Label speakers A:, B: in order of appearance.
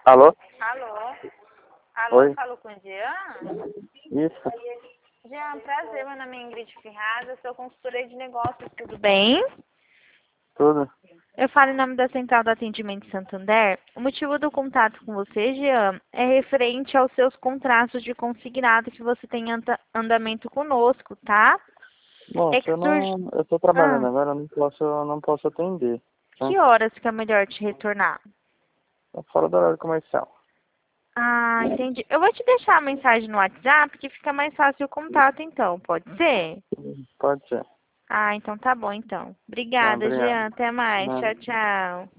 A: Alô?
B: Alô? Alô,
A: Oi?
B: falo com o Jean?
A: Isso,
B: Jean, prazer, meu nome é Ingrid Ferraz, sou consultora de negócios, tudo bem?
A: tudo.
B: Eu falo em nome da Central do Atendimento Santander. O motivo do contato com você, Jean, é referente aos seus contratos de consignado que você tem em andamento conosco, tá? É
A: Moça,
B: que surge...
A: eu tô trabalhando
B: Ah,
A: agora, eu não posso atender, tá?
B: que horas que é melhor te retornar?
A: Tá fora do horário comercial.
B: Ah, entendi. Eu vou te deixar a mensagem no WhatsApp que fica mais fácil o contato, então. Pode ser?
A: Pode ser.
B: Ah, então tá bom, então.
A: Tá,
B: Obrigada,
A: obrigado.
B: Jean. Até mais.
A: Nada.
B: Tchau, tchau.